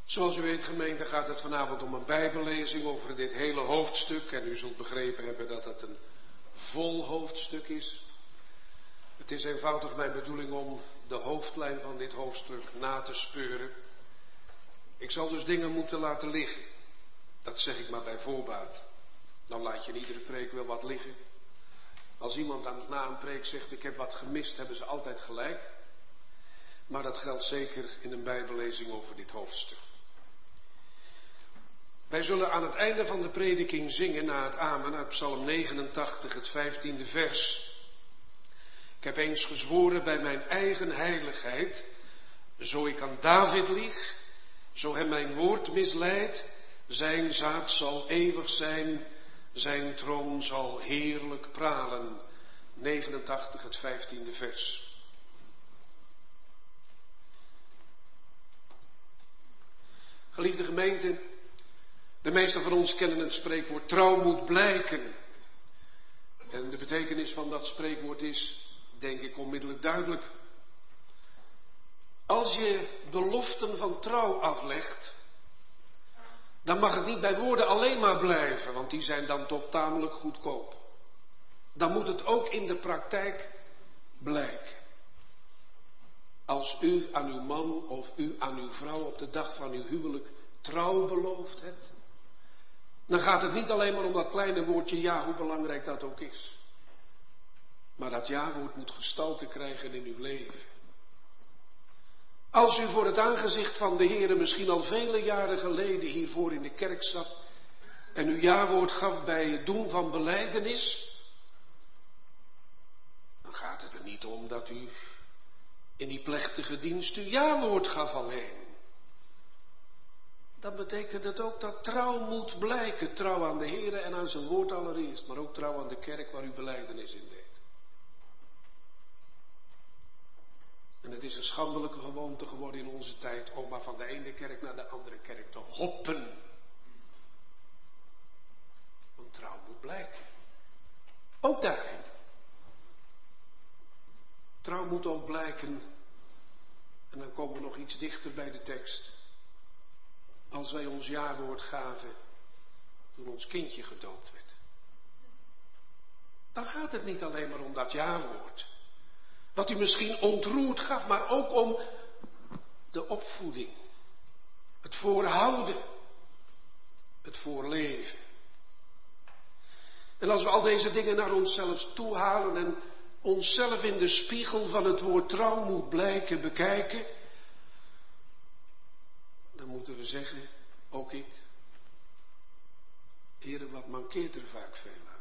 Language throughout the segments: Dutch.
Zoals u weet, gemeente, gaat het vanavond om een bijbellezing over dit hele hoofdstuk. En u zult begrepen hebben dat het een vol hoofdstuk is. Het is eenvoudig mijn bedoeling om de hoofdlijn van dit hoofdstuk na te speuren. Ik zal dus dingen moeten laten liggen. Dat zeg ik maar bij voorbaat. Dan laat je in iedere preek wel wat liggen. Als iemand na een preek zegt, ik heb wat gemist, hebben ze altijd gelijk. Maar dat geldt zeker in een bijbellezing over dit hoofdstuk. Wij zullen aan het einde van de prediking zingen na het amen uit Psalm 89, het 15e vers. Ik heb eens gezworen bij mijn eigen heiligheid, zo ik aan David lieg, zo hem mijn woord misleidt, zijn zaad zal eeuwig zijn, zijn troon zal heerlijk pralen. 89, het 15e vers. Geliefde gemeente, de meesten van ons kennen het spreekwoord trouw moet blijken. En de betekenis van dat spreekwoord is, denk ik, onmiddellijk duidelijk. Als je beloften van trouw aflegt, dan mag het niet bij woorden alleen maar blijven, want die zijn dan toch tamelijk goedkoop. Dan moet het ook in de praktijk blijken. Als u aan uw man of u aan uw vrouw op de dag van uw huwelijk trouw beloofd hebt, dan gaat het niet alleen maar om dat kleine woordje ja, hoe belangrijk dat ook is. Maar dat ja-woord moet gestalte krijgen in uw leven. Als u voor het aangezicht van de Heere misschien al vele jaren geleden hiervoor in de kerk zat en uw ja-woord gaf bij het doen van belijdenis, dan gaat het er niet om dat u in die plechtige dienst uw ja-woord gaf alleen. Dan betekent het ook dat trouw moet blijken. Trouw aan de Heere en aan zijn woord allereerst, maar ook trouw aan de kerk waar u belijdenis in deed. En het is een schandelijke gewoonte geworden in onze tijd om maar van de ene kerk naar de andere kerk te hoppen. Want trouw moet blijken. Ook daarin. Trouw moet ook blijken. En dan komen we nog iets dichter bij de tekst. Als wij ons ja-woord gaven toen ons kindje gedoopt werd. Dan gaat het niet alleen maar om dat ja-woord. Wat u misschien ontroerd gaf, maar ook om de opvoeding. Het voorhouden. Het voorleven. En als we al deze dingen naar onszelf toehalen en onszelf in de spiegel van het woord trouw moet blijken bekijken, dan moeten we zeggen, ook ik, Heere, wat mankeert er vaak veel aan?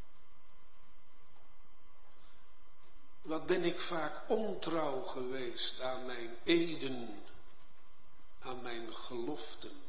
Wat ben ik vaak ontrouw geweest aan mijn eden, aan mijn geloften.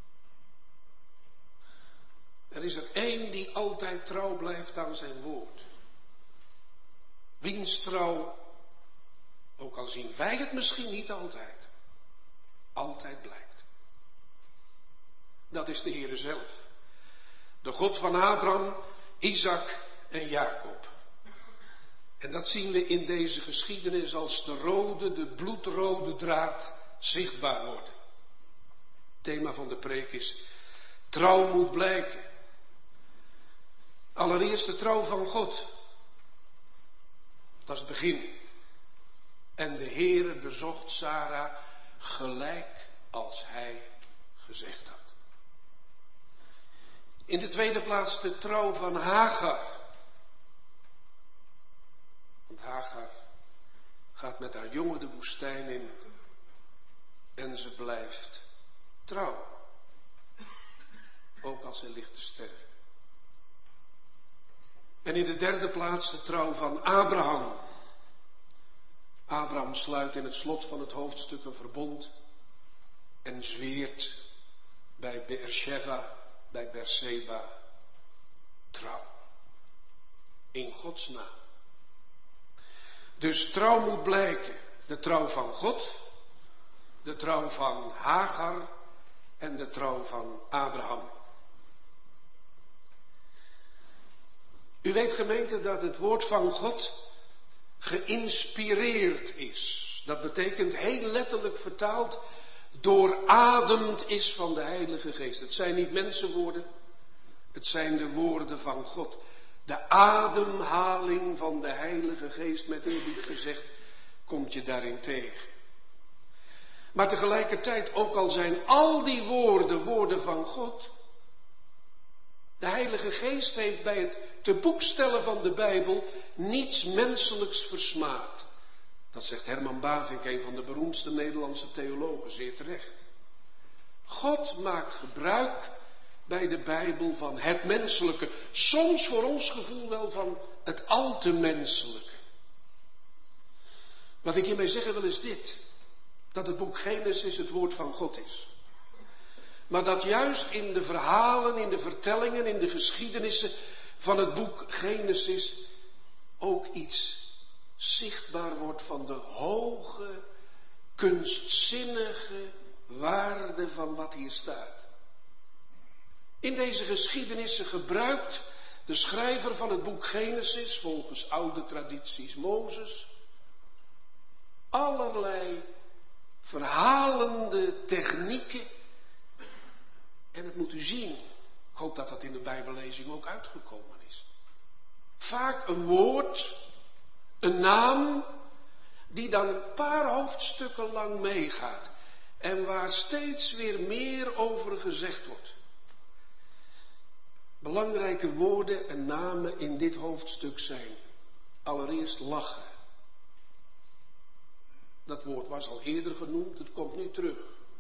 Er is er één die altijd trouw blijft aan zijn woord. Wiens trouw, ook al zien wij het misschien niet altijd, altijd blijkt. Dat is de Heere zelf. De God van Abraham, Isaac en Jacob. En dat zien we in deze geschiedenis als de bloedrode draad zichtbaar worden. Het thema van de preek is, trouw moet blijken. Allereerst de trouw van God. Dat is het begin. En de Heere bezocht Sara gelijk als hij gezegd had. In de tweede plaats de trouw van Hagar. Want Hagar gaat met haar jongen de woestijn in en ze blijft trouw. Ook als ze ligt te sterven. En in de derde plaats de trouw van Abraham. Abraham sluit in het slot van het hoofdstuk een verbond en zweert bij Beersheba, bij Beerseba, trouw. In Gods naam. Dus trouw moet blijken. De trouw van God, de trouw van Hagar en de trouw van Abraham. U weet, gemeente, dat het woord van God geïnspireerd is. Dat betekent heel letterlijk vertaald doorademd is van de Heilige Geest. Het zijn niet mensenwoorden, het zijn de woorden van God. De ademhaling van de Heilige Geest, met eerbied gezegd, komt je daarin tegen. Maar tegelijkertijd, ook al zijn al die woorden woorden van God, de Heilige Geest heeft bij het te boekstellen van de Bijbel niets menselijks versmaad. Dat zegt Herman Bavinck, een van de beroemdste Nederlandse theologen, zeer terecht. God maakt gebruik bij de Bijbel van het menselijke, soms voor ons gevoel wel van het al te menselijke. Wat ik hiermee zeggen wil is dit, dat het boek Genesis het woord van God is. Maar dat juist in de verhalen, in de vertellingen, in de geschiedenissen van het boek Genesis ook iets zichtbaar wordt van de hoge, kunstzinnige waarde van wat hier staat. In deze geschiedenissen gebruikt de schrijver van het boek Genesis, volgens oude tradities Mozes, allerlei verhalende technieken. En dat moet u zien. Ik hoop dat dat in de Bijbellezing ook uitgekomen is. Vaak een woord, een naam, die dan een paar hoofdstukken lang meegaat. En waar steeds weer meer over gezegd wordt. Belangrijke woorden en namen in dit hoofdstuk zijn. Allereerst lachen. Dat woord was al eerder genoemd, het komt nu terug.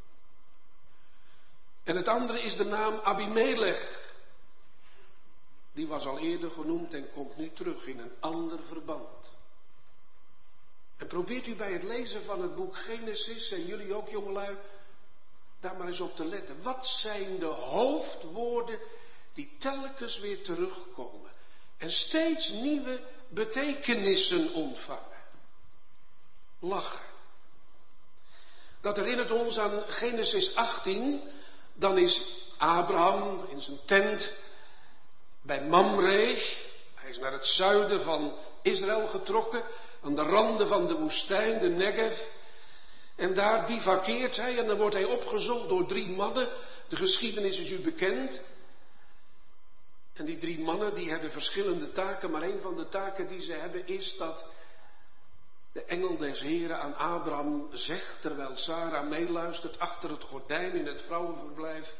En het andere is de naam Abimelech. Die was al eerder genoemd en komt nu terug in een ander verband. En probeert u bij het lezen van het boek Genesis, en jullie ook jongelui, daar maar eens op te letten. Wat zijn de hoofdwoorden die telkens weer terugkomen en steeds nieuwe betekenissen ontvangen? Lachen. Dat herinnert ons aan Genesis 18. Dan is Abraham in zijn tent bij Mamre. Hij is naar het zuiden van Israël getrokken, aan de randen van de woestijn, de Negev. En daar bivakkeert hij en dan wordt hij opgezocht door 3 mannen. De geschiedenis is u bekend. En die 3 mannen die hebben verschillende taken, maar een van de taken die ze hebben is dat de engel des Heren aan Abraham zegt, terwijl Sarah meeluistert achter het gordijn in het vrouwenverblijf: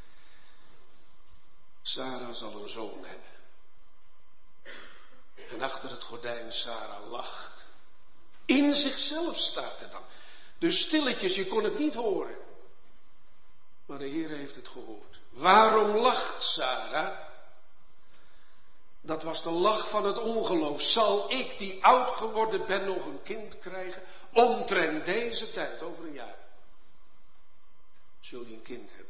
Sarah zal een zoon hebben. En achter het gordijn Sarah lacht. In zichzelf staat er dan. Dus stilletjes, je kon het niet horen. Maar de Heer heeft het gehoord. Waarom lacht Sarah? Dat was de lach van het ongeloof. Zal ik, die oud geworden ben, nog een kind krijgen? Omtrent deze tijd, over een jaar, zul je een kind hebben.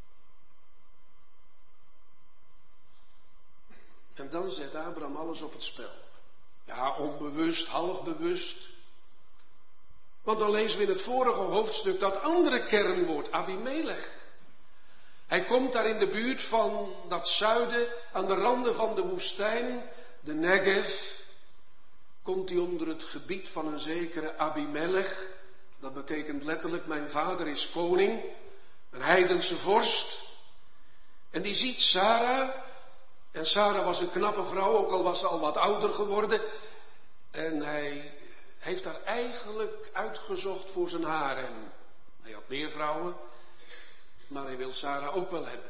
En dan zet Abraham alles op het spel. Ja, onbewust, half bewust. Want dan lezen we in het vorige hoofdstuk dat andere kernwoord, Abimelech. Hij komt daar in de buurt van dat zuiden, aan de randen van de woestijn, de Negev. Komt hij onder het gebied van een zekere Abimelech. Dat betekent letterlijk, mijn vader is koning, een heidense vorst. En die ziet Sarah. En Sarah was een knappe vrouw, ook al was ze al wat ouder geworden. En hij heeft haar eigenlijk uitgezocht voor zijn harem. Hij had meer vrouwen, maar hij wil Sarah ook wel hebben.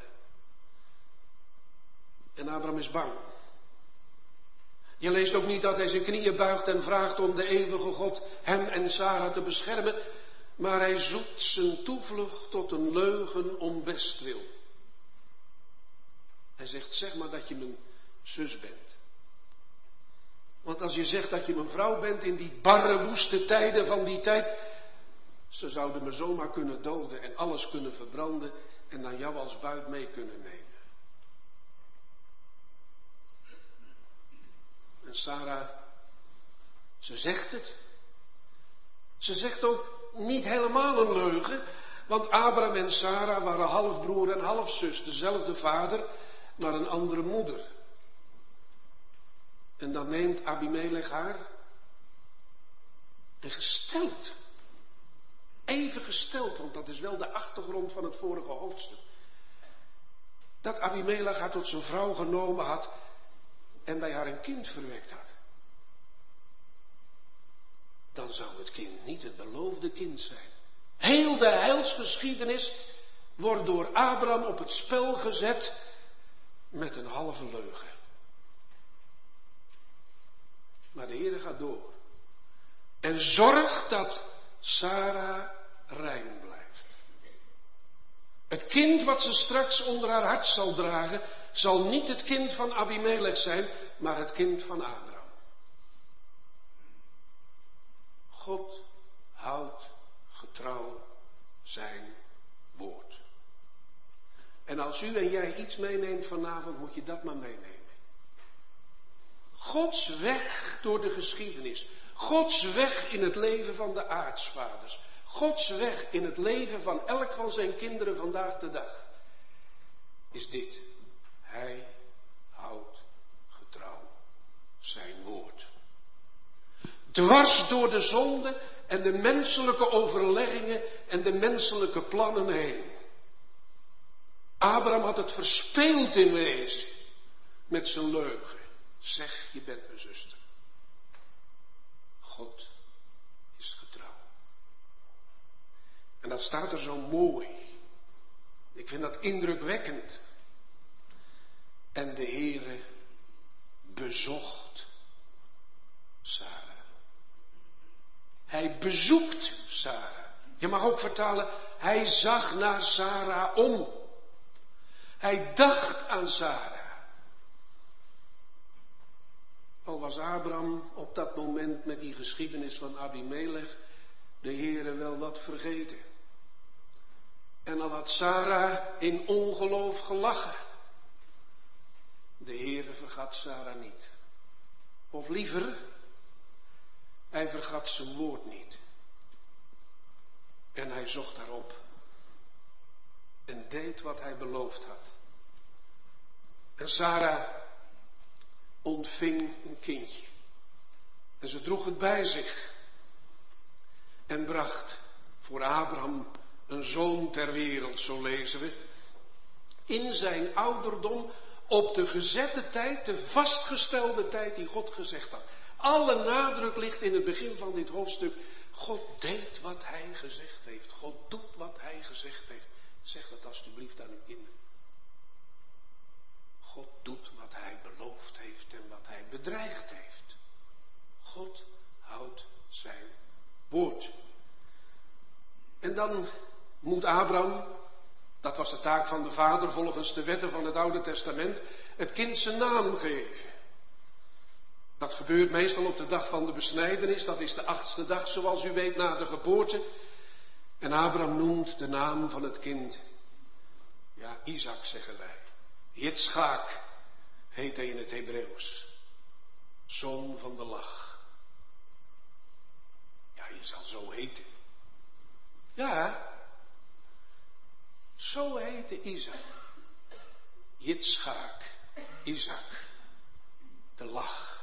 En Abraham is bang. Je leest ook niet dat hij zijn knieën buigt en vraagt om de eeuwige God hem en Sarah te beschermen. Maar hij zoekt zijn toevlucht tot een leugen om bestwil. Hij zegt, zeg maar dat je mijn zus bent. Want als je zegt dat je mijn vrouw bent in die barre, woeste tijden van die tijd, ze zouden me zomaar kunnen doden en alles kunnen verbranden en dan jou als buit mee kunnen nemen. En Sarah, ze zegt het. Ze zegt ook niet helemaal een leugen, want Abraham en Sarah waren halfbroer en halfzus, dezelfde vader, maar een andere moeder. En dan neemt Abimelech haar en gesteld even gesteld, want dat is wel de achtergrond van het vorige hoofdstuk. Dat Abimelech haar tot zijn vrouw genomen had en bij haar een kind verwekt had. Dan zou het kind niet het beloofde kind zijn. Heel de heilsgeschiedenis wordt door Abraham op het spel gezet met een halve leugen. Maar de Heere gaat door. En zorgt dat Sarah rein blijft. Het kind wat ze straks onder haar hart zal dragen, zal niet het kind van Abimelech zijn, maar het kind van Abraham. God houdt getrouw zijn woord. En als u en jij iets meeneemt vanavond, moet je dat maar meenemen. Gods weg door de geschiedenis. Gods weg in het leven van de aartsvaders. Gods weg in het leven van elk van zijn kinderen vandaag de dag. Is dit. Hij houdt getrouw zijn woord. Dwars door de zonde en de menselijke overleggingen en de menselijke plannen heen. Abraham had het verspeeld in wezen met zijn leugen. Zeg, je bent mijn zuster. God is getrouw. En dat staat er zo mooi. Ik vind dat indrukwekkend. En de Heere bezocht Sarah. Hij bezoekt Sarah. Je mag ook vertalen, hij zag naar Sarah om. Hij dacht aan Sarah. Al was Abraham op dat moment met die geschiedenis van Abimelech de Heere wel wat vergeten. En al had Sarah in ongeloof gelachen. De Heere vergat Sarah niet. Of liever, hij vergat zijn woord niet. En hij zocht haar op. En deed wat hij beloofd had. En Sarah ontving een kindje. En ze droeg het bij zich. En bracht voor Abraham een zoon ter wereld, zo lezen we. In zijn ouderdom, op de gezette tijd, de vastgestelde tijd die God gezegd had. Alle nadruk ligt in het begin van dit hoofdstuk. God deed wat hij gezegd heeft. God doet wat hij gezegd heeft. Zeg dat alsjeblieft aan uw kinderen. God doet wat hij beloofd heeft en wat hij bedreigd heeft. God houdt zijn woord. En dan moet Abraham, dat was de taak van de vader volgens de wetten van het Oude Testament, het kind zijn naam geven. Dat gebeurt meestal op de dag van de besnijdenis, dat is de 8e dag zoals u weet na de geboorte. En Abraham noemt de naam van het kind, ja, Isaac zeggen wij. Jitschaak heet hij in het Hebreeuws. Zoon van de lach. Ja, je zal zo heten. Ja, zo heette Isaac. Jitschaak, Isaac, de lach.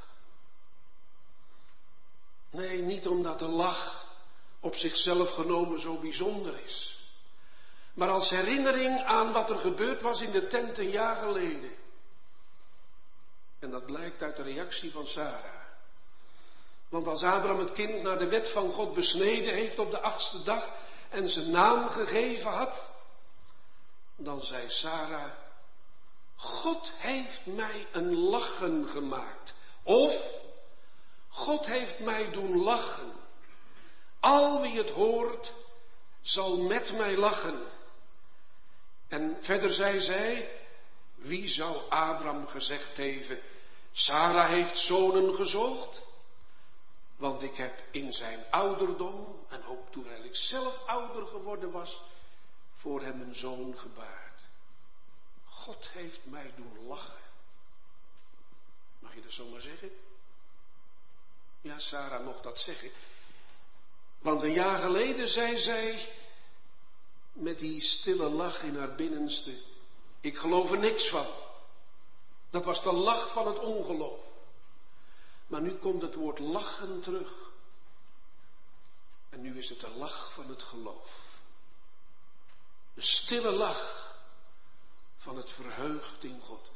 Nee, niet omdat de lach op zichzelf genomen zo bijzonder is. Maar als herinnering aan wat er gebeurd was in de tent een jaar geleden. En dat blijkt uit de reactie van Sarah. Want als Abraham het kind naar de wet van God besneden heeft op de 8e dag en zijn naam gegeven had, dan zei Sarah, God heeft mij een lachen gemaakt. Of, God heeft mij doen lachen. Al wie het hoort, zal met mij lachen. En verder zei zij, wie zou Abraham gezegd hebben, Sarah heeft zonen gezoogd? Want ik heb in zijn ouderdom, en ook toen hij zelf ouder geworden was, voor hem een zoon gebaard. God heeft mij doen lachen. Mag je dat zomaar zeggen? Ja, Sarah mocht dat zeggen. Want een jaar geleden zei zij, met die stille lach in haar binnenste, ik geloof er niks van. Dat was de lach van het ongeloof. Maar nu komt het woord lachen terug. En nu is het de lach van het geloof. De stille lach van het verheugd in God.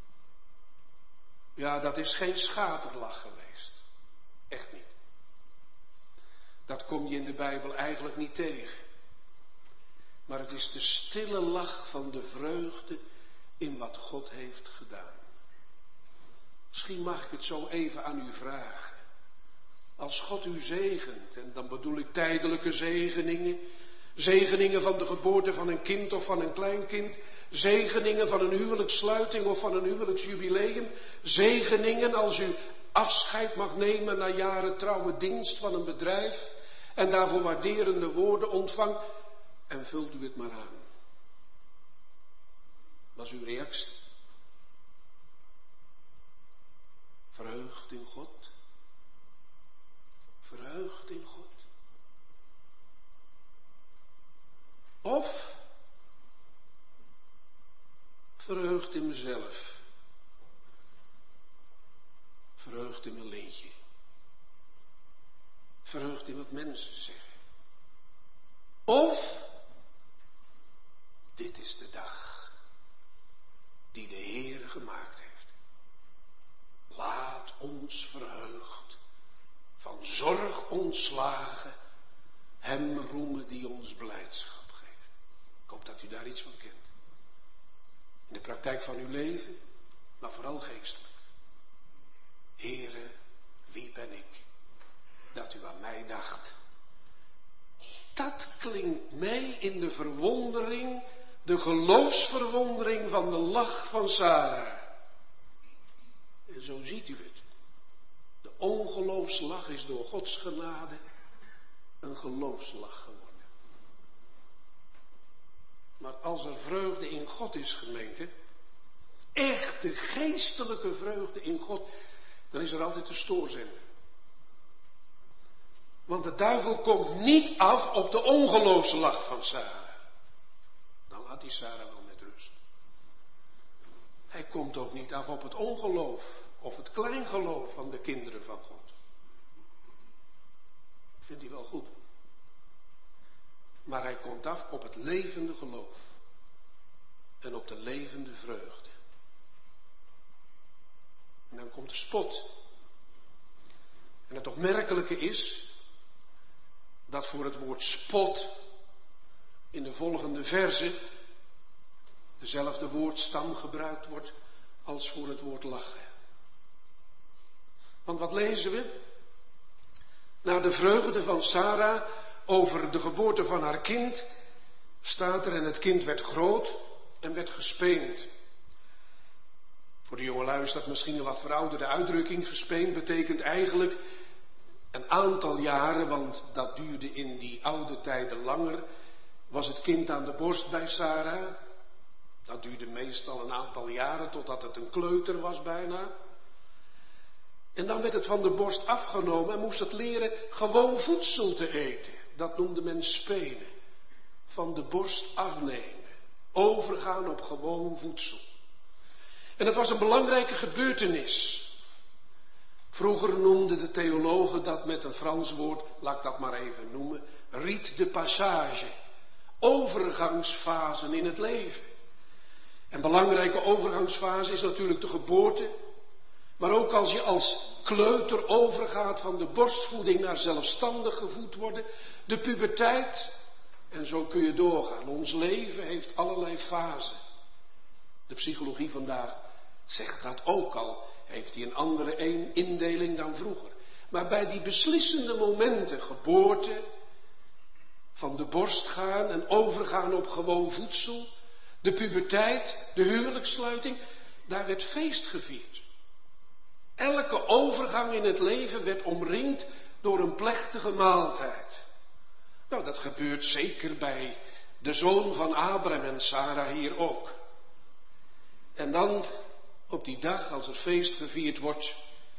Ja, dat is geen schaterlach geweest. Echt niet. Dat kom je in de Bijbel eigenlijk niet tegen. Maar het is de stille lach van de vreugde in wat God heeft gedaan. Misschien mag ik het zo even aan u vragen. Als God u zegent, en dan bedoel ik tijdelijke zegeningen. Zegeningen van de geboorte van een kind of van een kleinkind. Zegeningen van een huwelijkssluiting of van een huwelijksjubileum. Zegeningen als u afscheid mag nemen na jaren trouwe dienst van een bedrijf. En daarvoor waarderende woorden ontvangt. En vult u het maar aan. Wat is uw reactie? Verheugd in God. Verheugd in God. Of verheugd in mezelf. Verheugd in mijn lintje. Verheugd in wat mensen zeggen. Of dit is de dag die de Heer gemaakt heeft. Laat ons verheugd, van zorg ontslagen, hem roemen die ons blijdschap geeft. Ik hoop dat u daar iets van kent. In de praktijk van uw leven, maar vooral geestelijk. Heere, wie ben ik dat u aan mij dacht? Dat klinkt mee in de verwondering, de geloofsverwondering van de lach van Sarah. En zo ziet u het. De ongeloofslach is door Gods genade een geloofslach geworden. Maar als er vreugde in God is, gemeente, echte geestelijke vreugde in God, dan is er altijd een stoorzender. Want de duivel komt niet af op de ongeloofslach van Sarah. Dan laat hij Sarah wel met rust. Hij komt ook niet af op het ongeloof of het kleingeloof van de kinderen van God. Vindt hij wel goed. Maar hij komt af op het levende geloof. En op de levende vreugde. En dan komt de spot. En het opmerkelijke is dat voor het woord spot in de volgende verse dezelfde woordstam gebruikt wordt als voor het woord lachen. Want wat lezen we? Na de vreugde van Sarah over de geboorte van haar kind staat er: en het kind werd groot en werd gespeend. Voor de jongelui is dat misschien een wat verouderde uitdrukking. Gespeend betekent eigenlijk een aantal jaren, want dat duurde in die oude tijden langer. Was het kind aan de borst bij Sarah? Dat duurde meestal een aantal jaren totdat het een kleuter was bijna. En dan werd het van de borst afgenomen en moest het leren gewoon voedsel te eten. Dat noemde men spenen. Van de borst afnemen. Overgaan op gewoon voedsel. En dat was een belangrijke gebeurtenis. Vroeger noemden de theologen dat met een Frans woord, laat ik dat maar even noemen, rite de passage. Overgangsfasen in het leven. En belangrijke overgangsfase is natuurlijk de geboorte. Maar ook als je als kleuter overgaat van de borstvoeding naar zelfstandig gevoed worden. De puberteit. En zo kun je doorgaan. Ons leven heeft allerlei fasen. De psychologie vandaag zegt dat ook al. Heeft hij een andere indeling dan vroeger. Maar bij die beslissende momenten, geboorte, van de borst gaan en overgaan op gewoon voedsel, de puberteit, de huwelijkssluiting, daar werd feest gevierd. Elke overgang in het leven werd omringd door een plechtige maaltijd. Nou, dat gebeurt zeker bij de zoon van Abraham en Sarah hier ook. En dan, op die dag, als er feest gevierd wordt,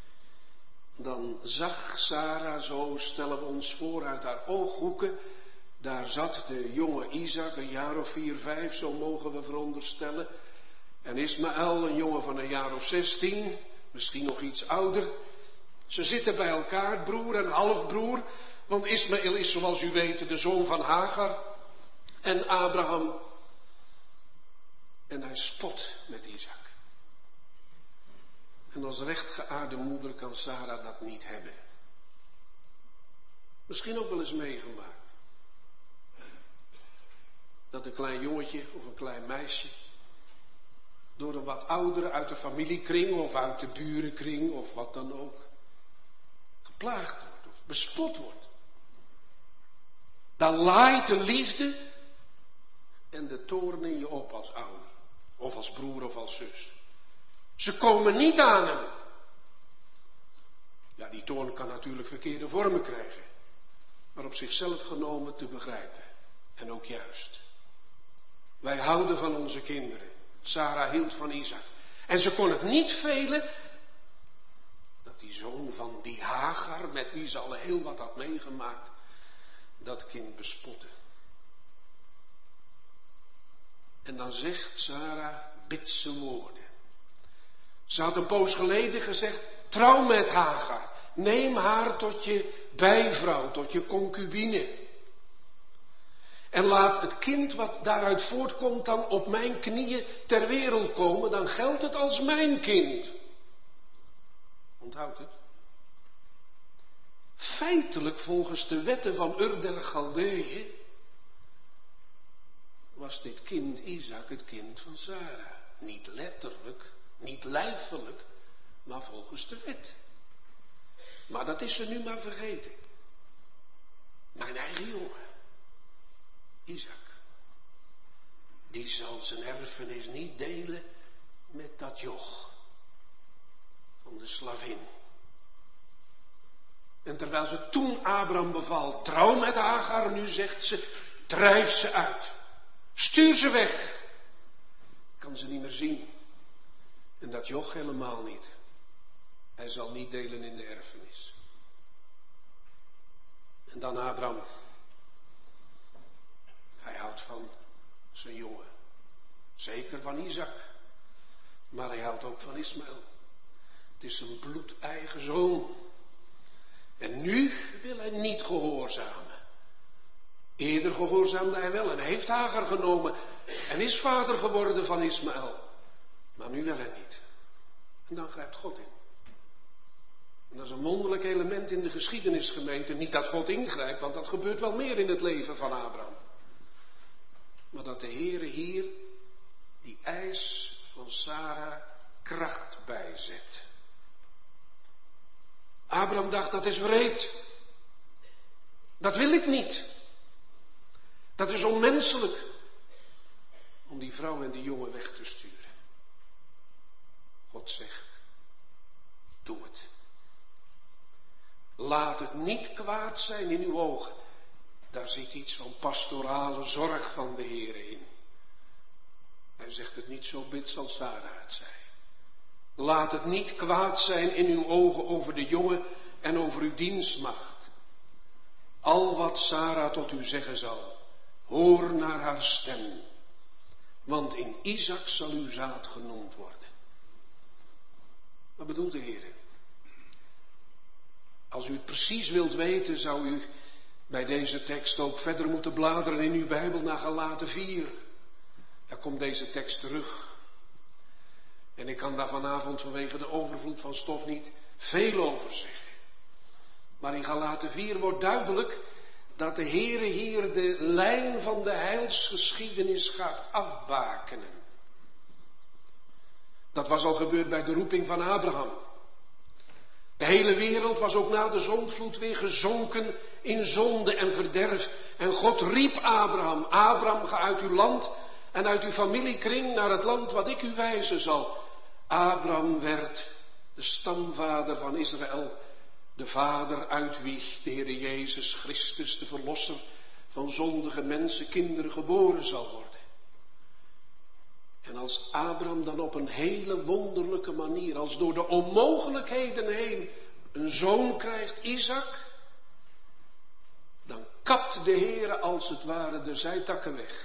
dan zag Sarah, zo stellen we ons voor uit haar ooghoeken, daar zat de jonge Isaac, een jaar of 4, 5, zo mogen we veronderstellen. En Ismaël, een jongen van een jaar of 16, misschien nog iets ouder. Ze zitten bij elkaar, broer en halfbroer, Want Ismaël is, zoals u weet, de zoon van Hagar en Abraham. En hij spot met Isaac. En als rechtgeaarde moeder kan Sarah dat niet hebben. Misschien ook wel eens meegemaakt. Dat een klein jongetje of een klein meisje door een wat oudere uit de familiekring of uit de burenkring of wat dan ook geplaagd wordt of bespot wordt. Dan laait de liefde en de toorn in je op als ouder of als broer of als zus. Ze komen niet aan hem. Ja, die toorn kan natuurlijk verkeerde vormen krijgen, maar op zichzelf genomen te begrijpen. En ook juist. Wij houden van onze kinderen. Sarah hield van Isaac. En ze kon het niet velen dat die zoon van die Hagar, met wie ze al heel wat had meegemaakt, dat kind bespotte. En dan zegt Sarah bitse woorden. Ze had een poos geleden gezegd, trouw met Hagar. Neem haar tot je bijvrouw, tot je concubine. En laat het kind wat daaruit voortkomt dan op mijn knieën ter wereld komen, dan geldt het als mijn kind. Onthoud het. Feitelijk volgens de wetten van Ur der Galdeeën was dit kind Isaac het kind van Sarah. Niet letterlijk, niet lijfelijk, maar volgens de wet. Maar dat is ze nu maar vergeten. Mijn eigen jongen, Isaac, die zal zijn erfenis niet delen met dat joch van de slavin. En terwijl ze toen Abraham beval, trouw met Hagar, nu zegt ze, drijf ze uit. Stuur ze weg. Kan ze niet meer zien. En dat joch helemaal niet. Hij zal niet delen in de erfenis. En dan Abraham. Hij houdt van zijn jongen. Zeker van Isaac. Maar hij houdt ook van Ismaël. Het is een bloedeigen zoon. En nu wil hij niet gehoorzamen. Eerder gehoorzaamde hij wel en heeft Hagar genomen en is vader geworden van Ismaël. Maar nu wil hij niet. En dan grijpt God in. En dat is een wonderlijk element in de geschiedenisgemeente. Niet dat God ingrijpt, want dat gebeurt wel meer in het leven van Abraham. Maar dat de Heere hier die eis van Sarah kracht bijzet. Abraham dacht, dat is wreed. Dat wil ik niet. Dat is onmenselijk. Om die vrouw en die jongen weg te sturen. God zegt, doe het. Laat het niet kwaad zijn in uw ogen. Daar zit iets van pastorale zorg van de Heere in. Hij zegt het niet zo bits als Sarah het zei. Laat het niet kwaad zijn in uw ogen over de jongen en over uw dienstmaagd. Al wat Sarah tot u zeggen zal, hoor naar haar stem. Want in Isaac zal uw zaad genoemd worden. Wat bedoelt de Heer? Als u het precies wilt weten, zou u bij deze tekst ook verder moeten bladeren in uw Bijbel naar Galaten 4. Daar komt deze tekst terug. En ik kan daar vanavond vanwege de overvloed van stof niet veel over zeggen. Maar in Galaten 4 wordt duidelijk dat de Heere hier de lijn van de heilsgeschiedenis gaat afbakenen. Dat was al gebeurd bij de roeping van Abraham. De hele wereld was ook na de zondvloed weer gezonken in zonde en verderf. En God riep Abraham, Abraham, ga uit uw land en uit uw familiekring naar het land wat ik u wijzen zal. Abraham werd de stamvader van Israël, de vader uit wie de Heere Jezus Christus, de verlosser van zondige mensen, kinderen geboren zal worden. En als Abraham dan op een hele wonderlijke manier, als door de onmogelijkheden heen, een zoon krijgt, Isaac, dan kapt de Heere als het ware de zijtakken weg.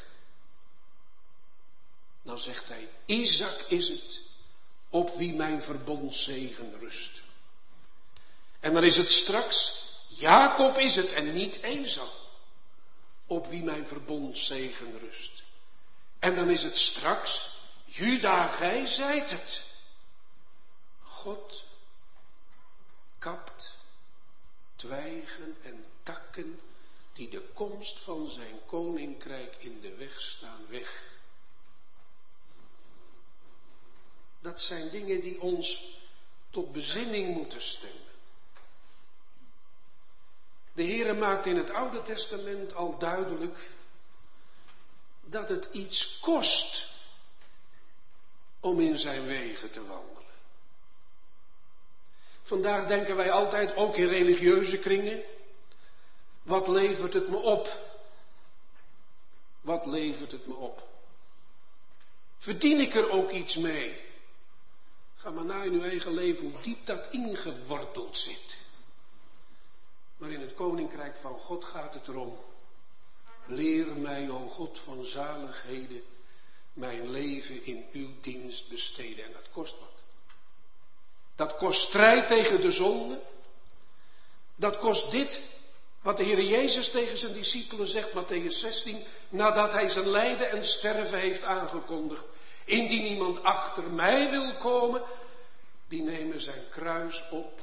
Dan zegt hij, Isaac is het, op wie mijn verbondszegen rust. En dan is het straks Jacob is het en niet Esau, op wie mijn verbondszegen rust. En dan is het straks, Juda, gij zijt het. God kapt twijgen en takken die de komst van zijn koninkrijk in de weg staan weg. Dat zijn dingen die ons tot bezinning moeten stemmen. De Heere maakt in het Oude Testament al duidelijk dat het iets kost om in zijn wegen te wandelen. Vandaag denken wij altijd, ook in religieuze kringen, wat levert het me op? Wat levert het me op? Verdien ik er ook iets mee? Ga maar na in uw eigen leven hoe diep dat ingeworteld zit. Maar in het koninkrijk van God gaat het erom. Leer mij, o God van zaligheden, mijn leven in uw dienst besteden. En dat kost wat. Dat kost strijd tegen de zonde. Dat kost dit, wat de Heer Jezus tegen zijn discipelen zegt, Mattheüs 16, nadat hij zijn lijden en sterven heeft aangekondigd. Indien iemand achter mij wil komen, die nemen zijn kruis op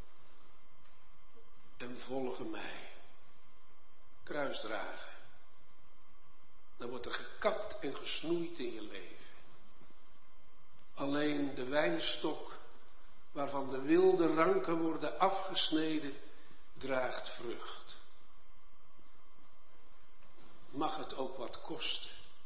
en volgen mij. Kruis dragen. Dan wordt er gekapt en gesnoeid in je leven. Alleen de wijnstok, waarvan de wilde ranken worden afgesneden, draagt vrucht. Mag het ook wat kosten?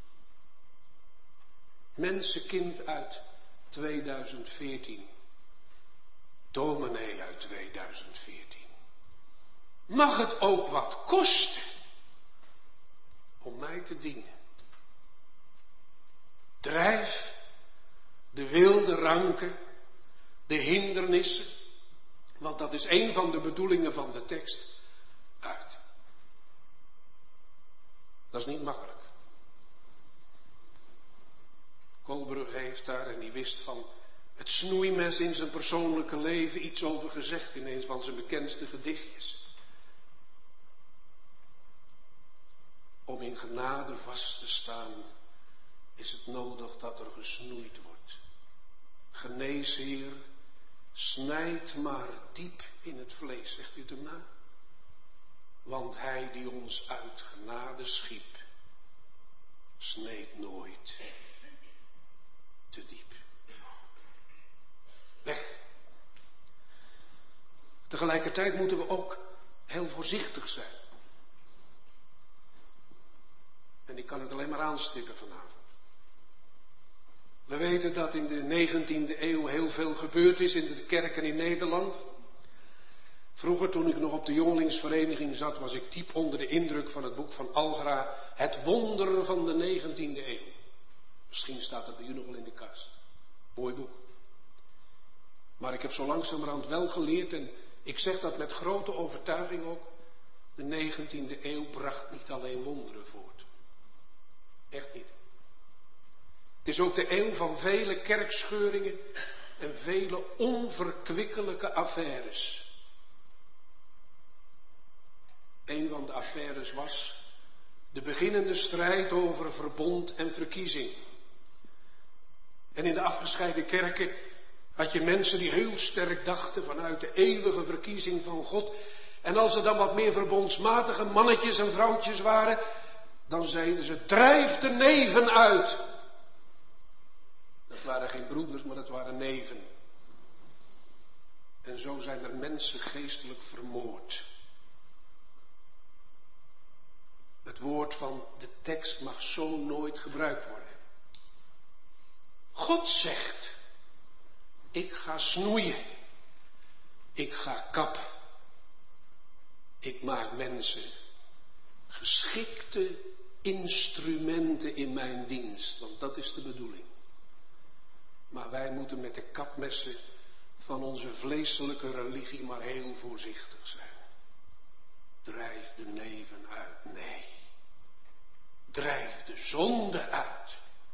Mensenkind uit 2014. Dominee uit 2014. Mag het ook wat kosten om mij te dienen? Drijf de wilde ranken, de hindernissen, want dat is een van de bedoelingen van de tekst, uit. Dat is niet makkelijk. Kolbrug heeft daar, en die wist van het snoeimes in zijn persoonlijke leven, iets over gezegd in een van zijn bekendste gedichtjes. Om in genade vast te staan, is het nodig dat er gesnoeid wordt. Genees, Heer, snijd maar diep in het vlees, zegt u het hem na? Want hij die ons uit genade schiep, sneed nooit te diep. Weg. Tegelijkertijd moeten we ook heel voorzichtig zijn. En ik kan het alleen maar aanstippen vanavond. We weten dat in de 19e eeuw heel veel gebeurd is in de kerken in Nederland. Vroeger, toen ik nog op de jongelingsvereniging zat, was ik diep onder de indruk van het boek van Algra, Het wonder van de 19e eeuw. Misschien staat het bij u nog wel in de kast. Mooi boek. Maar ik heb zo langzamerhand wel geleerd, en ik zeg dat met grote overtuiging ook, de 19e eeuw bracht niet alleen wonderen voort. Echt niet. Het is ook de eeuw van vele kerkscheuringen en vele onverkwikkelijke affaires. Een van de affaires was de beginnende strijd over verbond en verkiezing. En in de afgescheiden kerken had je mensen die heel sterk dachten vanuit de eeuwige verkiezing van God. En als er dan wat meer verbondsmatige mannetjes en vrouwtjes waren, dan zeiden ze, drijf de neven uit. Dat waren geen broeders, maar dat waren neven. En zo zijn er mensen geestelijk vermoord. Het woord van de tekst mag zo nooit gebruikt worden. God zegt, ik ga snoeien. Ik ga kappen. Ik maak mensen geschikte instrumenten in mijn dienst, want dat is de bedoeling. Maar wij moeten met de kapmessen van onze vleeselijke religie maar heel voorzichtig zijn. Drijf de neven uit. Nee. Drijf de zonde uit.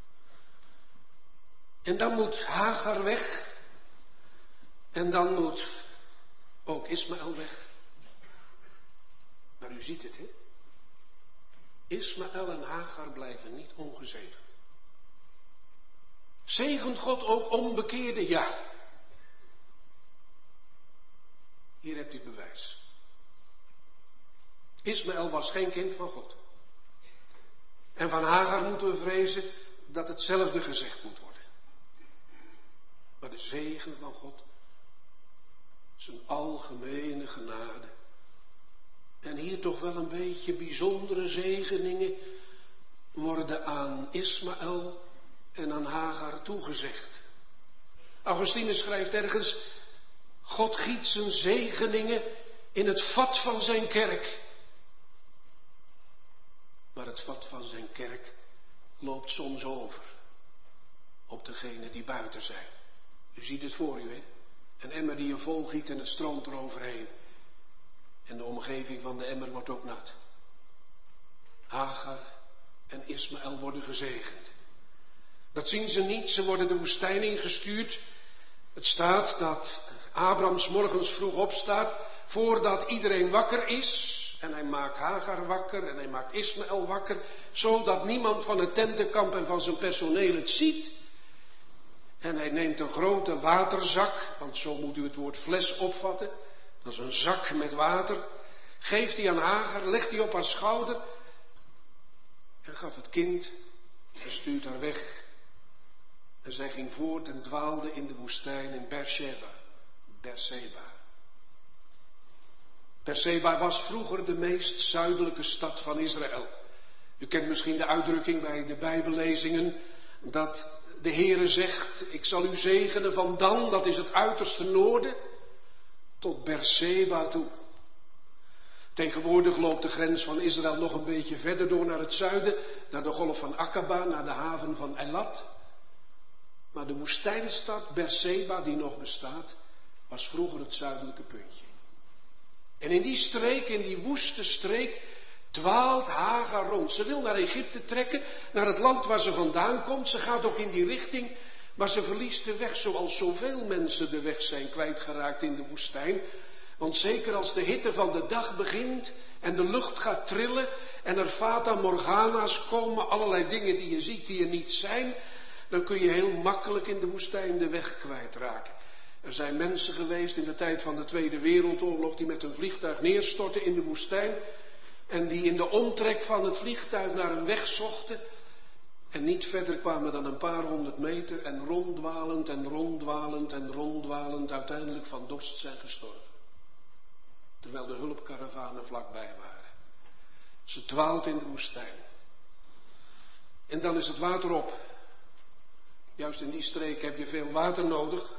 En dan moet Hagar weg. En dan moet ook Ismaël weg. Maar u ziet het, hè? Ismaël en Hagar blijven niet ongezegend. Zegent God ook onbekeerden? Ja. Hier hebt u het bewijs. Ismaël was geen kind van God. En van Hagar moeten we vrezen dat hetzelfde gezegd moet worden. Maar de zegen van God, zijn algemene genade, en hier toch wel een beetje bijzondere zegeningen, worden aan Ismaël en aan Hagar toegezegd. Augustinus schrijft ergens: God giet zijn zegeningen in het vat van zijn kerk. Maar het vat van zijn kerk loopt soms over op degenen die buiten zijn. U ziet het voor u, hè? Een emmer die je volgiet en het stroomt eroverheen. En de omgeving van de emmer wordt ook nat. Hagar en Ismaël worden gezegend. Dat zien ze niet, ze worden de woestijn ingestuurd. Het staat dat Abraham 's morgens vroeg opstaat, voordat iedereen wakker is. En hij maakt Hagar wakker en hij maakt Ismaël wakker, zodat niemand van het tentenkamp en van zijn personeel het ziet. En hij neemt een grote waterzak, want zo moet u het woord fles opvatten. Dat is een zak met water. Geeft hij aan Hagar, legt hij op haar schouder en gaf het kind en stuurt haar weg. En zij ging voort en dwaalde in de woestijn in Beersheba. Beersheba was vroeger de meest zuidelijke stad van Israël. U kent misschien de uitdrukking bij de Bijbellezingen dat de Heere zegt: ik zal u zegenen van Dan, dat is het uiterste noorden, tot Beersheba toe. Tegenwoordig loopt de grens van Israël nog een beetje verder door naar het zuiden, naar de golf van Akaba, naar de haven van Eilat. Maar de woestijnstad Beersheba, die nog bestaat, was vroeger het zuidelijke puntje. En in die streek, in die woeste streek, dwaalt Hagar rond. Ze wil naar Egypte trekken, naar het land waar ze vandaan komt. Ze gaat ook in die richting, maar ze verliest de weg, zoals zoveel mensen de weg zijn kwijtgeraakt in de woestijn. Want zeker als de hitte van de dag begint en de lucht gaat trillen en er fata morgana's komen, allerlei dingen die je ziet die er niet zijn, dan kun je heel makkelijk in de woestijn de weg kwijtraken. Er zijn mensen geweest in de tijd van de Tweede Wereldoorlog die met een vliegtuig neerstortten in de woestijn en die in de omtrek van het vliegtuig naar een weg zochten en niet verder kwamen dan een paar 100 meter en ronddwalend en ronddwalend en ronddwalend uiteindelijk van dorst zijn gestorven. Terwijl de hulpkaravanen vlakbij waren. Ze dwaalt in de woestijn. En dan is het water op. Juist in die streek heb je veel water nodig.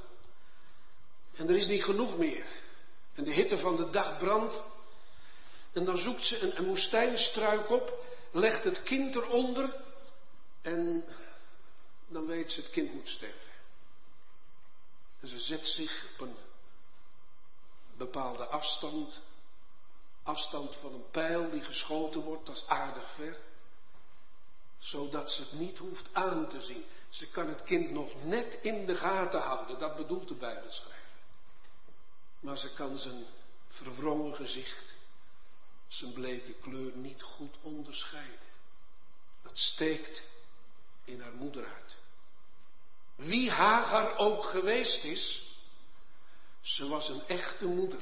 En er is niet genoeg meer. En de hitte van de dag brandt. En dan zoekt ze een woestijnstruik op. Legt het kind eronder. En dan weet ze, het kind moet sterven. En ze zet zich op een bepaalde afstand. Afstand van een pijl die geschoten wordt, dat is aardig ver. Zodat ze het niet hoeft aan te zien. Ze kan het kind nog net in de gaten houden, dat bedoelt de Bijbelschrijver. Maar ze kan zijn verwrongen gezicht, zijn bleke kleur niet goed onderscheiden. Dat steekt in haar moeder uit. Wie Hagar ook geweest is, ze was een echte moeder.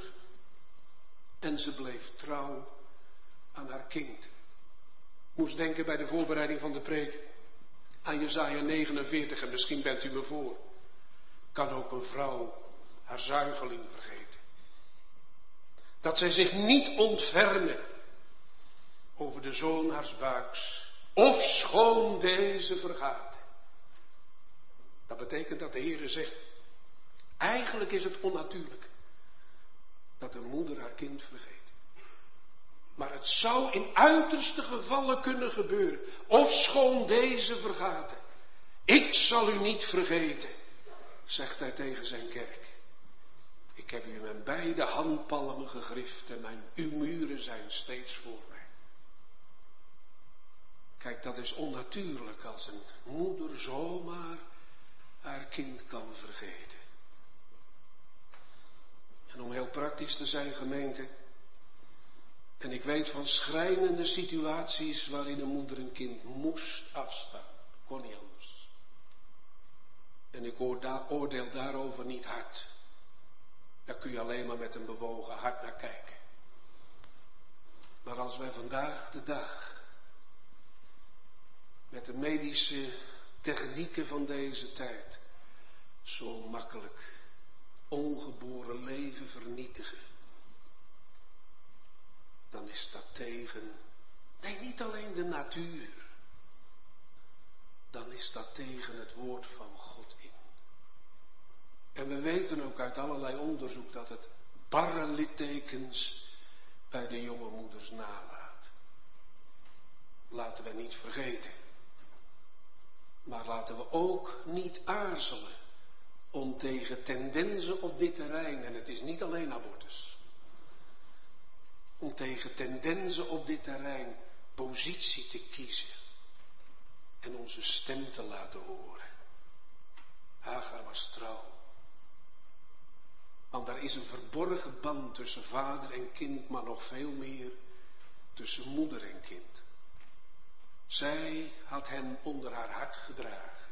En ze bleef trouw aan haar kind. Ik moest denken bij de voorbereiding van de preek aan Jesaja 49 en misschien bent u me voor. Kan ook een vrouw haar zuigeling vergeten. Dat zij zich niet ontfermen over de zoon haars buiks, ofschoon deze vergaat. Dat betekent dat de Heere zegt, eigenlijk is het onnatuurlijk dat een moeder haar kind vergeet. Maar het zou in uiterste gevallen kunnen gebeuren, ofschoon deze vergaten. Ik zal u niet vergeten, zegt hij tegen zijn kerk. Ik heb u in mijn beide handpalmen gegrift en uw muren zijn steeds voor mij. Kijk, dat is onnatuurlijk als een moeder zomaar haar kind kan vergeten. En om heel praktisch te zijn, gemeente, En ik weet van schrijnende situaties waarin een moeder een kind moest afstaan. Kon niet anders. En ik oordeel daarover niet hard. Daar kun je alleen maar met een bewogen hart naar kijken. Maar als wij vandaag de dag met de medische technieken van deze tijd zo makkelijk ongeboren leven vernietigen, dan is dat tegen, nee, niet alleen de natuur, dan is dat tegen het woord van God in. En we weten ook uit allerlei onderzoek dat het barre littekens bij de jonge moeders nalaat. Laten we niet vergeten. Maar laten we ook niet aarzelen om tegen tendensen op dit terrein, en het is niet alleen abortus, om tegen tendensen op dit terrein positie te kiezen en onze stem te laten horen. Hagar was trouw. Want daar is een verborgen band tussen vader en kind, maar nog veel meer tussen moeder en kind. Zij had hem onder haar hart gedragen.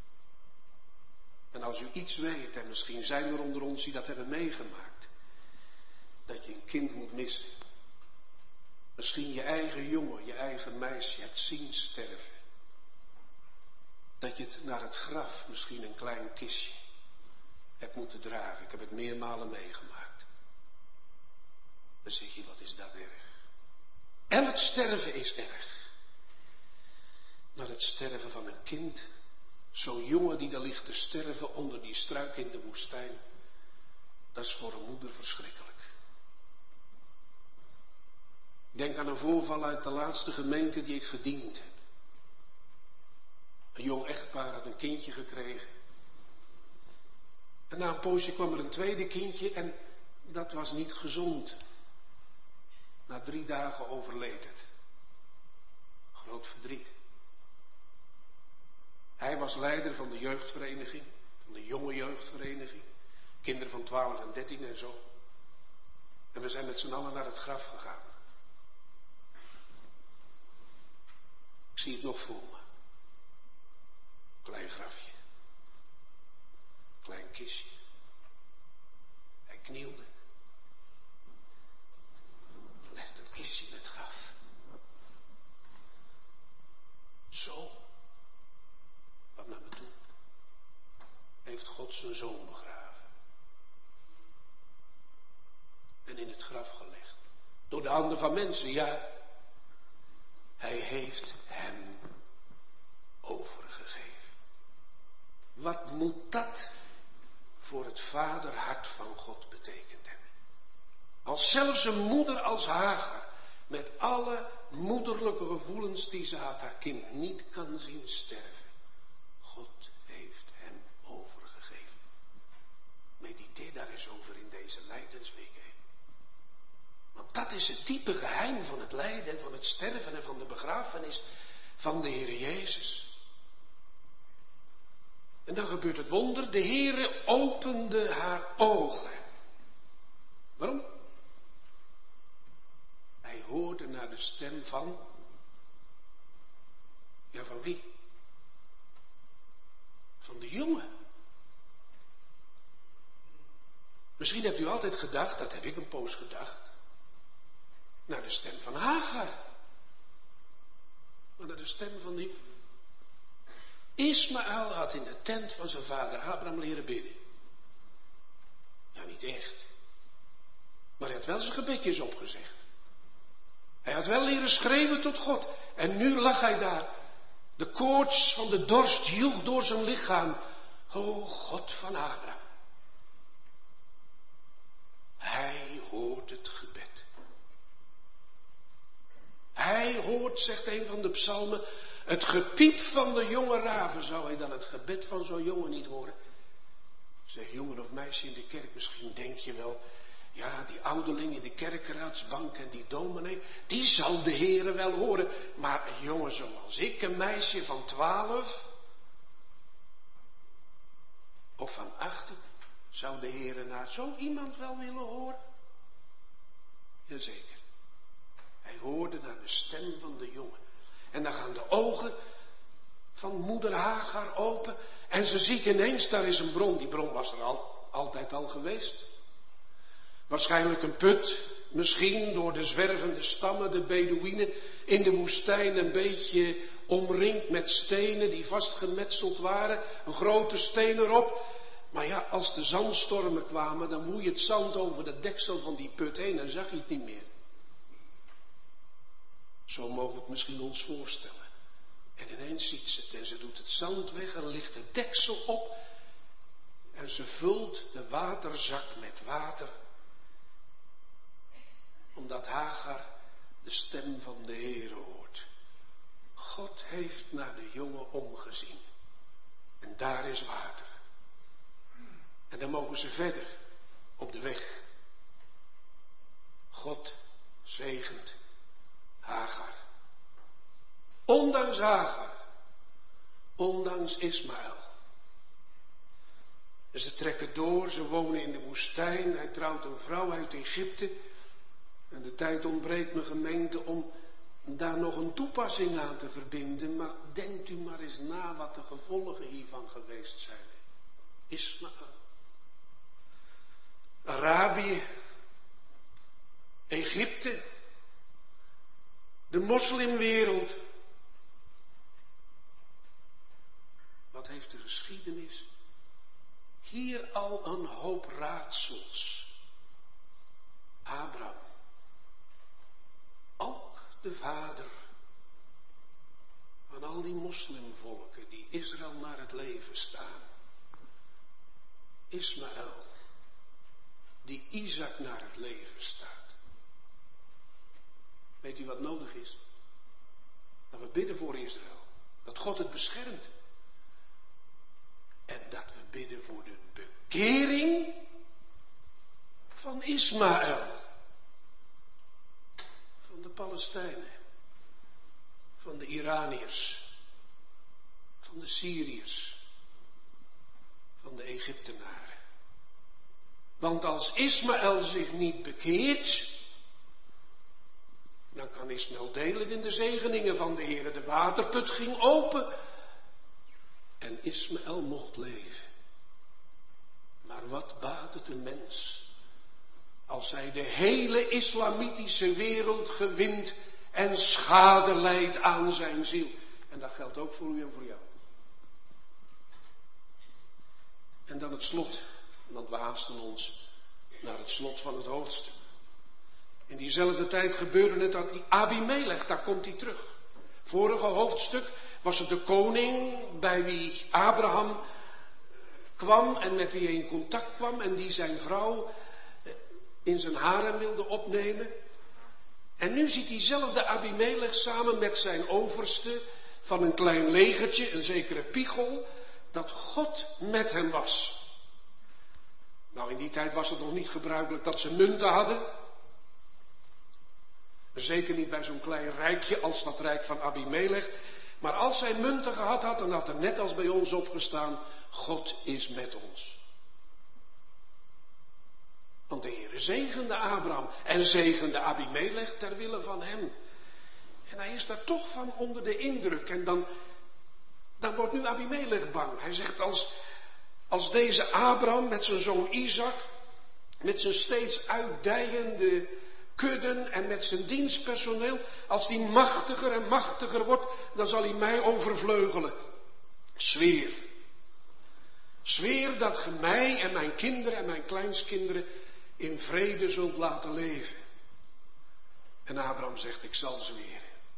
En als u iets weet, en misschien zijn er onder ons die dat hebben meegemaakt, dat je een kind moet missen. Misschien je eigen jongen, je eigen meisje hebt zien sterven. Dat je het naar het graf, misschien een klein kistje, hebt moeten dragen. Ik heb het meermalen meegemaakt. Dan zeg je, wat is dat erg? En het sterven is erg. Maar het sterven van een kind, zo'n jongen die daar ligt te sterven onder die struik in de woestijn, dat is voor een moeder verschrikkelijk. Denk aan een voorval uit de laatste gemeente die ik gediend heb. Een jong echtpaar had een kindje gekregen. En na een poosje kwam er een tweede kindje en dat was niet gezond. Na 3 dagen overleed het. Groot verdriet. Hij was leider van de jeugdvereniging, van de jonge jeugdvereniging. Kinderen van 12 en 13 en zo. En we zijn met z'n allen naar het graf gegaan. Ik zie het nog voor me. Klein grafje. Klein kistje. Hij knielde. Legde het kistje in het graf. Zo. Kwam naar me toe. Heeft God zijn zoon begraven. En in het graf gelegd. Door de handen van mensen, ja. Hij heeft hem overgegeven. Wat moet dat voor het vaderhart van God betekend hebben? Als zelfs een moeder als Hagar, met alle moederlijke gevoelens die ze had, haar kind niet kan zien sterven. God heeft hem overgegeven. Mediteer daar eens over in deze lijdensweek. Want dat is het diepe geheim van het lijden, van het sterven en van de begrafenis van de Heer Jezus. En dan gebeurt het wonder, de Heere opende haar ogen. Waarom? Hij hoorde naar de stem van, ja, van wie? Van de jongen. Misschien hebt u altijd gedacht, dat heb ik een poos gedacht, naar de stem van Hagar. Maar naar de stem van die Ismaël had in de tent van zijn vader Abraham leren bidden. Ja, niet echt. Maar hij had wel zijn gebedjes opgezegd. Hij had wel leren schreeuwen tot God. En nu lag hij daar. De koorts van de dorst joeg door zijn lichaam. O God van Abraham. Hij hoort het gebed. Hij hoort, zegt een van de psalmen, het gepiep van de jonge raven. Zou hij dan het gebed van zo'n jongen niet horen? Zeg, jongen of meisje in de kerk, misschien denk je wel, ja, die ouderling in de kerkraadsbank en die dominee, die zal de Heere wel horen. Maar een jongen zoals ik, een meisje van 12 of van 18, zou de Heere naar zo iemand wel willen horen? Jazeker. Hij hoorde naar de stem van de jongen. En dan gaan de ogen van moeder Hagar open. En ze ziet ineens, daar is een bron. Die bron was er altijd al geweest. Waarschijnlijk een put. Misschien door de zwervende stammen, de Bedoïenen in de woestijn, een beetje omringd met stenen die vastgemetseld waren. Een grote steen erop. Maar ja, als de zandstormen kwamen, dan woei het zand over de deksel van die put heen en zag je het niet meer. Zo mogen we het misschien ons voorstellen. En ineens ziet ze het en ze doet het zand weg en licht het deksel op. En ze vult de waterzak met water. Omdat Hagar de stem van de Heere hoort. God heeft naar de jongen omgezien. En daar is water. En dan mogen ze verder op de weg. God zegent Hagar. Ondanks Hagar. Ondanks Ismaël. En ze trekken door, ze wonen in de woestijn. Hij trouwt een vrouw uit Egypte. En de tijd ontbreekt me gemeente om daar nog een toepassing aan te verbinden. Maar denkt u maar eens na wat de gevolgen hiervan geweest zijn. Ismaël. Arabië. Egypte. De moslimwereld. Wat heeft de geschiedenis hier al een hoop raadsels. Abraham. Ook de vader van al die moslimvolken die Israël naar het leven staan. Ismaël, die Isaac naar het leven staat. Weet u wat nodig is? Dat we bidden voor Israël. Dat God het beschermt. En dat we bidden voor de bekering van Ismaël. Van de Palestijnen. Van de Iraniërs. Van de Syriërs. Van de Egyptenaren. Want als Ismaël zich niet bekeert, dan kan Ismaël delen in de zegeningen van de Heere. De waterput ging open en Ismaël mocht leven. Maar wat baat het een mens als hij de hele islamitische wereld gewint en schade leidt aan zijn ziel. En dat geldt ook voor u en voor jou. En dan het slot, want we haasten ons naar het slot van het hoofdstuk. In diezelfde tijd gebeurde het dat die Abimelech, daar komt hij terug. Vorige hoofdstuk was het de koning bij wie Abraham kwam en met wie hij in contact kwam en die zijn vrouw in zijn harem wilde opnemen. En nu ziet diezelfde Abimelech samen met zijn overste van een klein legertje, een zekere Pichol, dat God met hem was. Nou, in die tijd was het nog niet gebruikelijk dat ze munten hadden. Zeker niet bij zo'n klein rijkje als dat rijk van Abimelech. Maar als hij munten gehad had, dan had er net als bij ons opgestaan, God is met ons. Want de Heere zegende Abraham en zegende Abimelech ter wille van hem. En hij is daar toch van onder de indruk. En dan wordt nu Abimelech bang. Hij zegt als deze Abraham met zijn zoon Isaac, met zijn steeds uitdijende kudden en met zijn dienstpersoneel, als die machtiger en machtiger wordt, dan zal hij mij overvleugelen. Zweer. Zweer dat ge mij en mijn kinderen en mijn kleinkinderen in vrede zult laten leven. En Abraham zegt, ik zal zweren.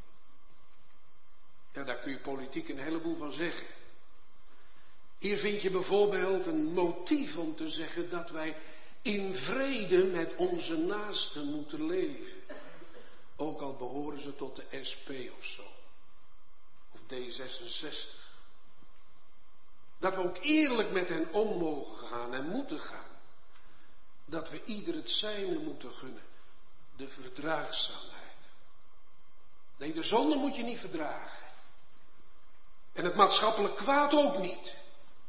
Ja, daar kun je politiek een heleboel van zeggen. Hier vind je bijvoorbeeld een motief om te zeggen dat wij in vrede met onze naasten moeten leven. Ook al behoren ze tot de SP of zo. Of D66. Dat we ook eerlijk met hen om mogen gaan en moeten gaan. Dat we ieder het zijne moeten gunnen. De verdraagzaamheid. Nee, de zonde moet je niet verdragen. En het maatschappelijk kwaad ook niet.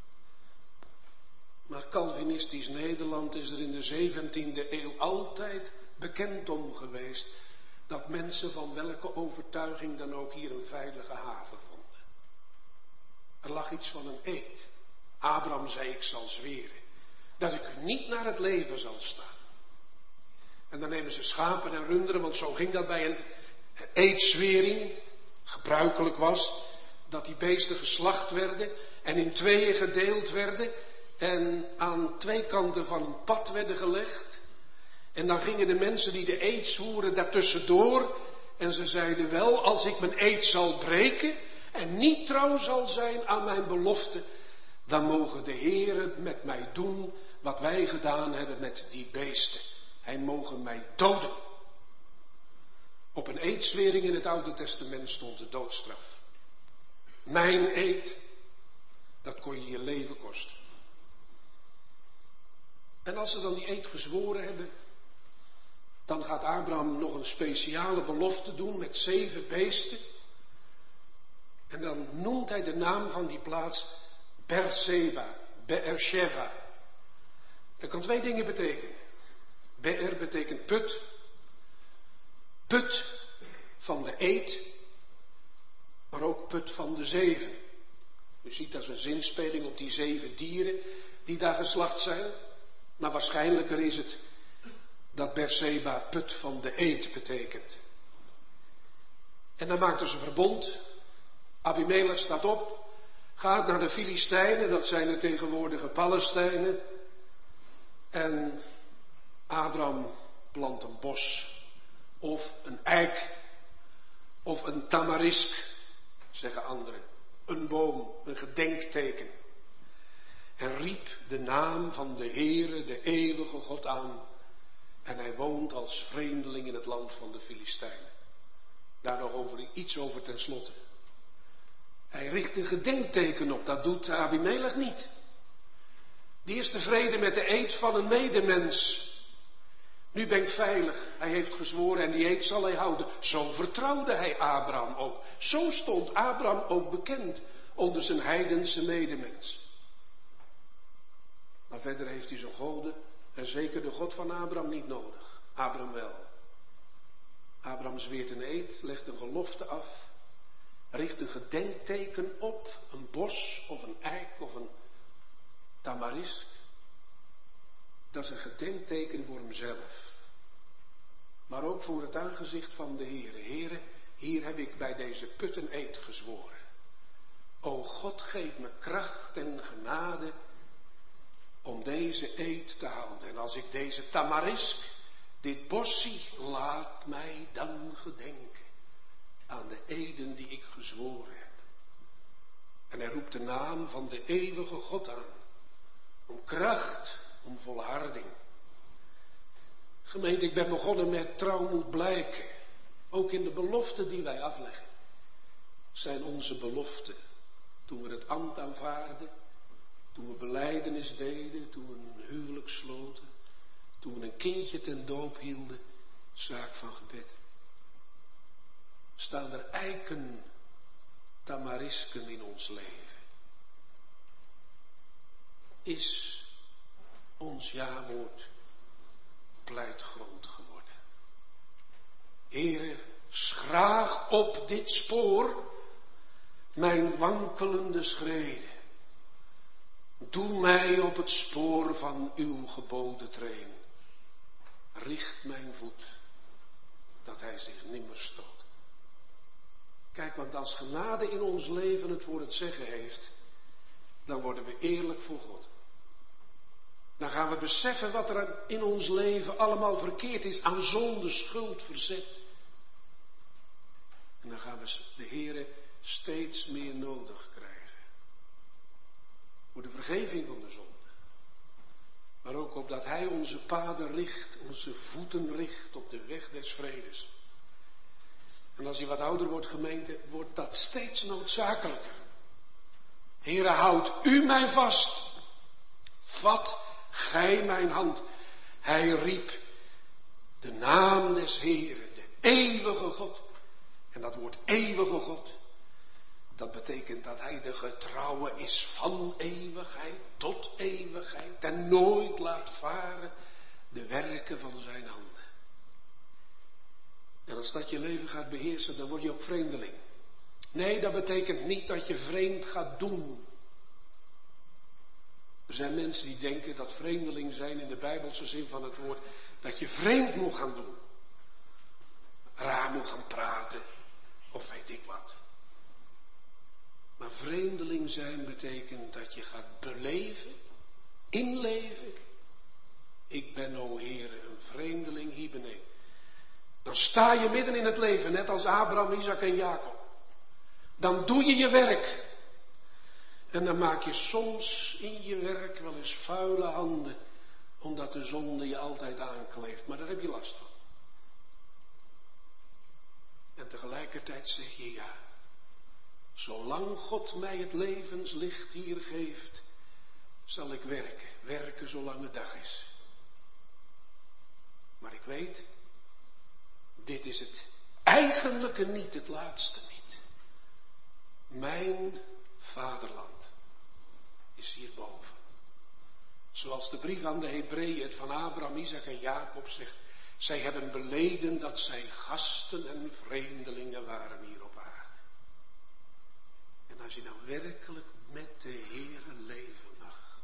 Maar Calvinistisch Nederland is er in de 17e eeuw altijd bekend om geweest dat mensen van welke overtuiging dan ook hier een veilige haven vonden. Er lag iets van een eed. Abraham zei, ik zal zweren dat ik u niet naar het leven zal staan. En dan nemen ze schapen en runderen, want zo ging dat bij een eedzwering. Gebruikelijk was dat die beesten geslacht werden en in tweeën gedeeld werden en aan twee kanten van een pad werden gelegd. En dan gingen de mensen die de eed zwoeren daartussendoor en ze zeiden wel, als ik mijn eed zal breken en niet trouw zal zijn aan mijn belofte, dan mogen de Heere met mij doen wat wij gedaan hebben met die beesten. Hij mogen mij doden. Op een eedzwering in het Oude Testament stond de doodstraf. Mijn eed, dat kon je je leven kosten. En als ze dan die eed gezworen hebben, dan gaat Abraham nog een speciale belofte doen met 7 beesten. En dan noemt hij de naam van die plaats Beersheva. Dat kan 2 dingen betekenen. Be'er betekent put. Put van de eed, maar ook put van de 7. U ziet dat is een zinspeling op die 7 dieren die daar geslacht zijn. Maar waarschijnlijker is het dat Beersheba put van de eed betekent. En dan maakt dus een verbond. Abimelech staat op, gaat naar de Filistijnen, dat zijn de tegenwoordige Palestijnen. En Abraham plant een bos, of een eik, of een tamarisk, zeggen anderen. Een boom, een gedenkteken. En riep de naam van de Heere, de eeuwige God aan. En hij woont als vreemdeling in het land van de Filistijnen. Daar nog iets over ten slotte. Hij richt een gedenkteken op, dat doet Abimelech niet. Die is tevreden met de eed van een medemens. Nu ben ik veilig, hij heeft gezworen en die eed zal hij houden. Zo vertrouwde hij Abraham ook. Zo stond Abraham ook bekend onder zijn heidense medemens. Maar verder heeft hij zijn goden en zeker de God van Abraham niet nodig. Abraham wel. Abraham zweert een eed, legt een gelofte af, richt een gedenkteken op, een bos of een eik of een tamarisk. Dat is een gedenkteken voor hemzelf. Maar ook voor het aangezicht van de Heere. Heere, hier heb ik bij deze put een eed gezworen. O God, geef me kracht en genade om deze eed te houden. En als ik deze tamarisk, dit bos zie, laat mij dan gedenken aan de eden die ik gezworen heb. En hij roept de naam van de eeuwige God aan. Om kracht, om volharding. Gemeente, ik ben begonnen met trouw moet blijken. Ook in de beloften die wij afleggen. Zijn onze beloften. Toen we het ambt aanvaarden. Toen we belijdenis deden. Toen we een huwelijk sloten. Toen we een kindje ten doop hielden. Zaak van gebed. Staan er eiken, tamarisken in ons leven? Is ons jawoord pleitgrond geworden? Heere, schraag op dit spoor mijn wankelende schreden. Doe mij op het spoor van uw geboden treden. Richt mijn voet, dat hij zich nimmer stoot. Kijk, want als genade in ons leven het voor het zeggen heeft, dan worden we eerlijk voor God. Dan gaan we beseffen wat er in ons leven allemaal verkeerd is aan zonde, schuld, verzet. En dan gaan we de Heere steeds meer nodig krijgen. Voor de vergeving van de zonde. Maar ook opdat Hij onze paden richt, onze voeten richt op de weg des vredes. En als hij wat ouder wordt, gemeente, wordt dat steeds noodzakelijker. Heere, houd u mij vast. Vat gij mijn hand. Hij riep de naam des Heeren, de eeuwige God. En dat woord eeuwige God, dat betekent dat hij de getrouwe is van eeuwigheid tot eeuwigheid. En nooit laat varen de werken van zijn handen. En als dat je leven gaat beheersen, dan word je ook vreemdeling. Nee, dat betekent niet dat je vreemd gaat doen. Er zijn mensen die denken dat vreemdeling zijn in de Bijbelse zin van het woord, dat je vreemd moet gaan doen. Raar moet gaan praten, of weet ik wat. Maar vreemdeling zijn betekent dat je gaat beleven, inleven. Ik ben, o Heere, een vreemdeling hier beneden. Dan sta je midden in het leven, net als Abraham, Isaac en Jacob. Dan doe je je werk. En dan maak je soms in je werk wel eens vuile handen, omdat de zonde je altijd aankleeft. Maar daar heb je last van. En tegelijkertijd zeg je ja. Zolang God mij het levenslicht hier geeft, zal ik werken. Werken zolang het dag is. Maar ik weet, dit is het eigenlijke niet, het laatste niet. Mijn vaderland is hierboven. Zoals de brief aan de Hebreeën het van Abraham, Isaac en Jacob zegt. Zij hebben beleden dat zij gasten en vreemdelingen waren hier op aarde. En als je nou werkelijk met de Heere leven mag,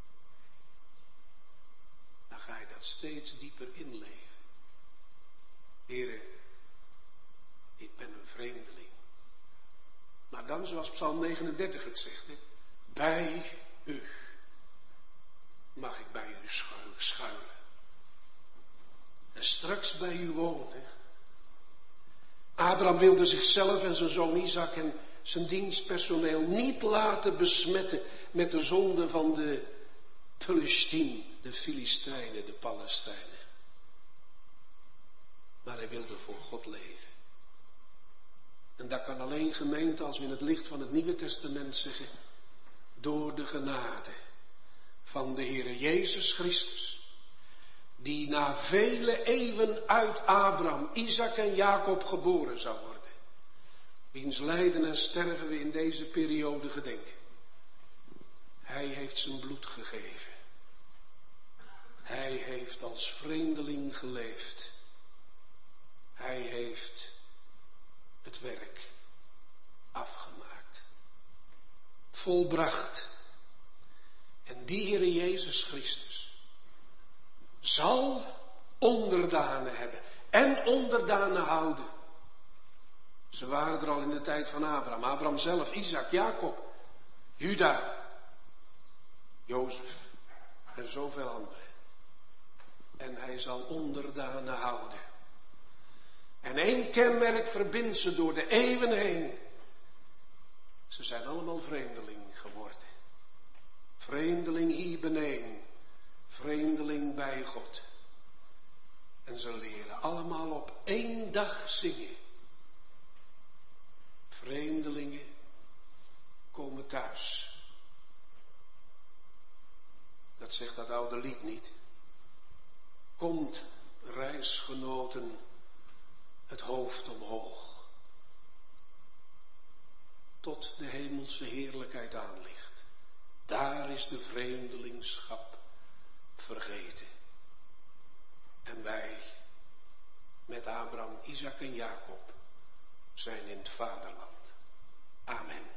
dan ga je dat steeds dieper inleven. Heere, ik ben een vreemdeling. Maar dan, zoals Psalm 39 het zegt, bij u mag ik bij u schuilen. En straks bij u wonen. Abraham wilde zichzelf en zijn zoon Isaac en zijn dienstpersoneel niet laten besmetten met de zonde van de Pelishtim, de Filistijnen, de Palestijnen. Maar hij wilde voor God leven. En dat kan alleen, gemeente, als we in het licht van het Nieuwe Testament zeggen, door de genade van de Heere Jezus Christus, die na vele eeuwen uit Abraham, Isaac en Jacob geboren zou worden. Wiens lijden en sterven we in deze periode gedenken. Hij heeft zijn bloed gegeven. Hij heeft als vreemdeling geleefd. Hij heeft het werk afgemaakt. Volbracht. En die Heere Jezus Christus zal onderdanen hebben en onderdanen houden. Ze waren er al in de tijd van Abraham. Abraham zelf, Isaac, Jacob, Juda, Jozef en zoveel anderen. En hij zal onderdanen houden. En één kenmerk verbindt ze door de eeuwen heen. Ze zijn allemaal vreemdeling geworden. Vreemdeling hier beneden. Vreemdeling bij God. En ze leren allemaal op één dag zingen. Vreemdelingen komen thuis. Dat zegt dat oude lied niet. Komt, reisgenoten, het hoofd omhoog. Tot de hemelse heerlijkheid aanligt. Daar is de vreemdelingschap vergeten. En wij, met Abraham, Isaac en Jacob, zijn in het vaderland. Amen.